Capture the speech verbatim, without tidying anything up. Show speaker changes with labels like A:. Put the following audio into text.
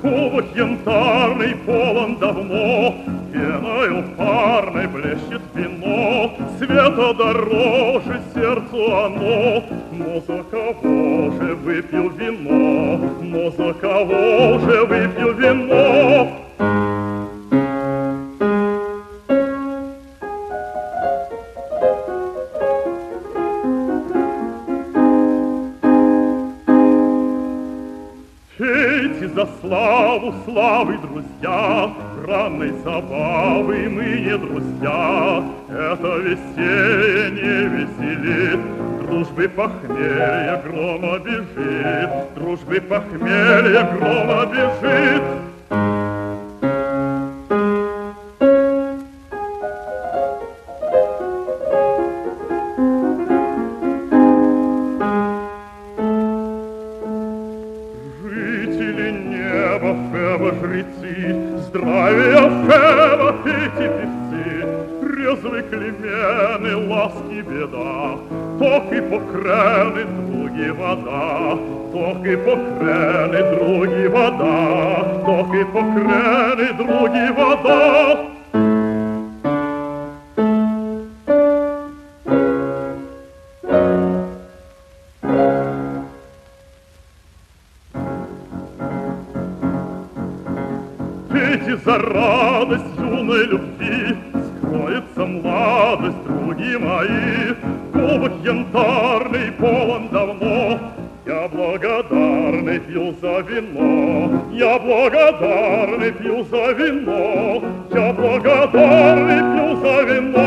A: Кубок янтарный полон давно, пеною парной блещет вино. Света дороже сердцу оно, но за кого же выпил вино? Но за кого же выпил вино? Пейте за славу славы, друзья, бранной забавы мы не друзья. Это веселье не веселит, дружбы похмелье грома бежит, дружбы похмелье грома бежит. Феба жрецы, здравия Феба, эти певцы, резвы клемены, ласки беда, ток и покрены, други вода, ток и покрены, други вода, ток и покрены, други вода. Пейте за радость юной любви, скроется младость, други мои. Кубок янтарный полон давно, я благодарный пью за вино, я благодарный пью за вино, я благодарный пью за вино.